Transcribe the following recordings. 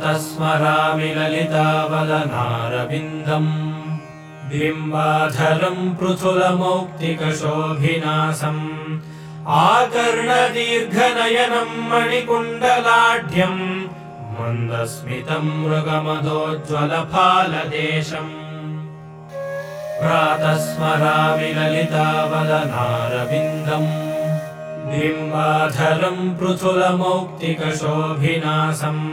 प्रातः स्मरामि ललितावदनारविन्दम् बिम्बाधरम् पृथुलमौक्तिकशोभिनासम् आकर्णदीर्घनयनम् मणिकुण्डलाढ्यम् मन्दस्मितम् मृगमदोज्ज्वलफालदेशम् प्रातः स्मरामि ललितावदनारविन्दम् बिम्बाधरम् पृथुलमौक्तिकशोभिनासम्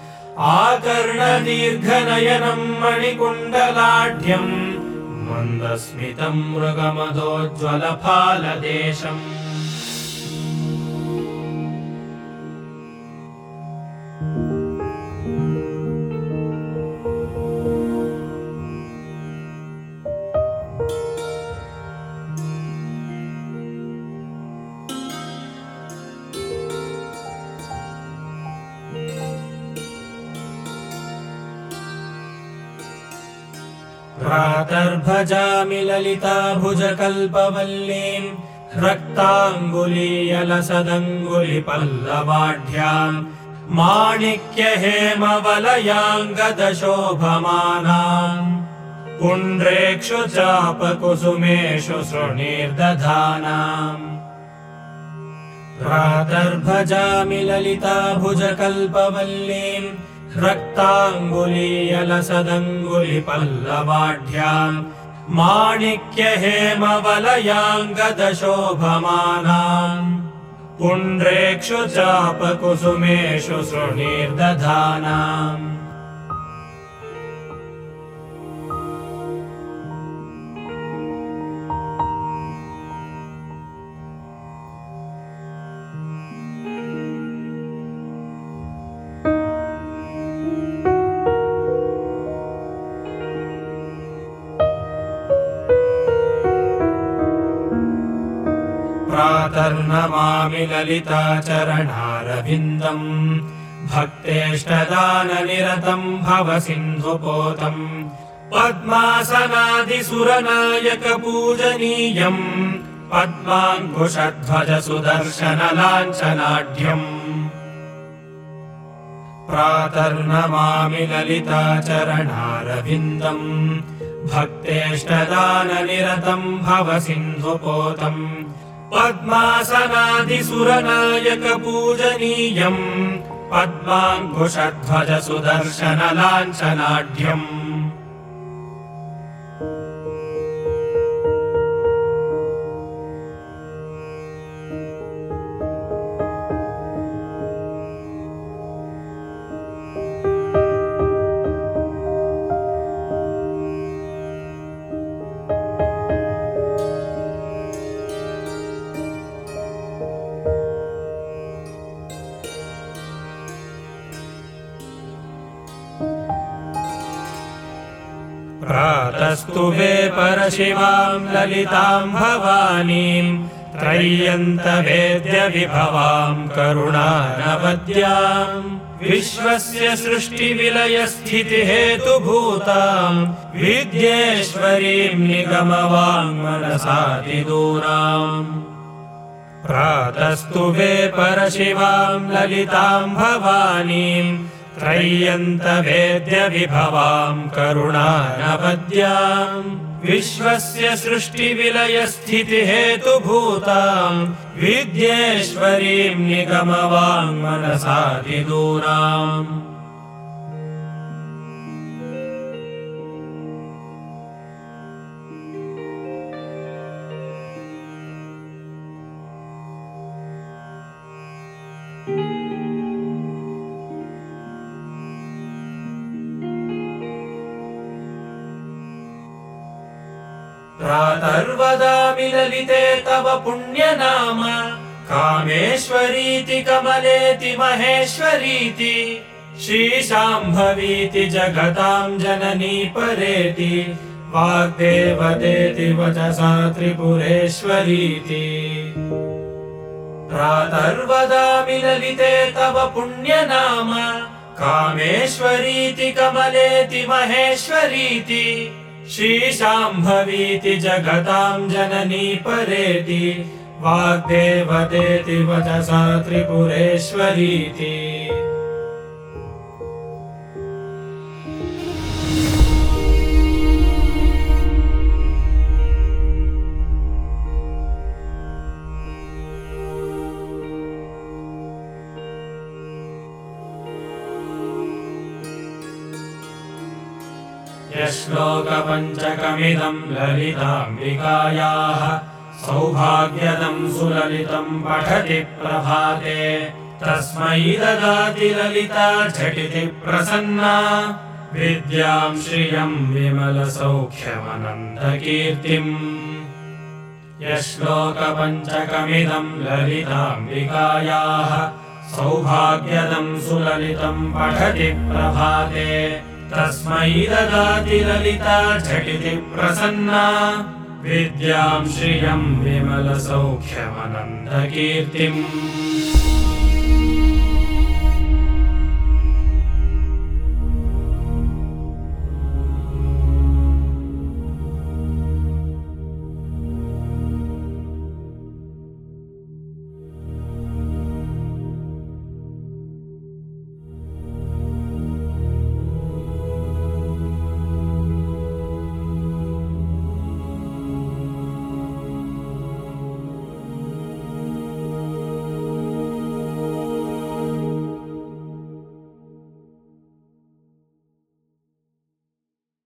आकर्णदीर्घनयनम् मणिकुण्डलाढ्यम् मन्दस्मितम् मृगमदोज्ज्वलफालदेशम् प्रातर्भजामि ललिताभुजकल्पवल्लीम् रक्ताङ्गुलीयलसदङ्गुलिपल्लवाढ्याम् माणिक्यहेमवलयाङ्गदशोभमानाम् पुण्ड्रेक्षु चापकुसुमेषु सृणीर्दधानाम् प्रातर्भजामि ललिताभुजकल्पवल्लीम् रक्ताङ्गुलीयलसदङ्गुलिपल्लवाढ्याम् माणिक्यहेमवलयाङ्गदशोभमानाम् पुण्ड्रेक्षु चापकुसुमेषु सृणीर्दधानाम् प्रातर्नमामि ललिताचरणारविन्दम् भक्तेष्टदाननिरतम् भवसिन्धुपोतम् पद्मासनादिसुरनायकपूजनीयम् पद्माङ्कुशध्वजसुदर्शनलाञ्छनाढ्यम् प्रातर्नमामि ललिताचरणारविन्दम् भक्तेष्टदाननिरतम् भवसिन्धुपोतम् पद्मासनादिसुरनायकपूजनीयम् पद्माङ्कुशध्वजसुदर्शनलाञ्छनाढ्यम् प्रातस्तुवे परशिवाम् ललिताम् भवानीम् त्रय्यन्तवेद्यविभवाम् करुणानवद्याम् विश्वस्य सृष्टिविलयस्थितिहेतुभूताम् विद्येश्वरीम् निगमवाङ्मनसातिदूराम् प्रातस्तुवे परशिवाम् ललिताम् भवानीम् त्रय्यन्तवेद्यविभवाम् करुणानवद्याम् विश्वस्य सृष्टिविलयस्थितिहेतुभूताम् विद्येश्वरीम् निगमवाङ्मनसातिदूराम् प्रातर्वदामि ललिते तव पुण्यनाम कामेश्वरीति कमलेति महेश्वरीति श्रीशाम्भवीति जगताम् जननी परेति वाग्देवतेति वचसा त्रिपुरेश्वरीति प्रातर्वदामि ललिते तव पुण्यनाम कामेश्वरीति कमलेति महेश्वरीति श्रीशाम्भवीति जगताम् जननी परेति वाग्देवतेति वचसा त्रिपुरेश्वरीति श्लोकपञ्चकमिदं ललिताम्बिकायाः सौभाग्यदं सुललितं पठति प्रभाते तस्मै ददाति ललिता झटिति प्रसन्ना विद्यां श्रियं विमलसौख्यमनन्तकीर्तिम् श्लोकपञ्चकमिदं ललिताम्बिकायाः सौभाग्यदं सुललितं पठति प्रभाते तस्मै ददाति ललिता झटिति प्रसन्ना विद्यां श्रियं विमलसौख्यमनन्तकीर्तिम्।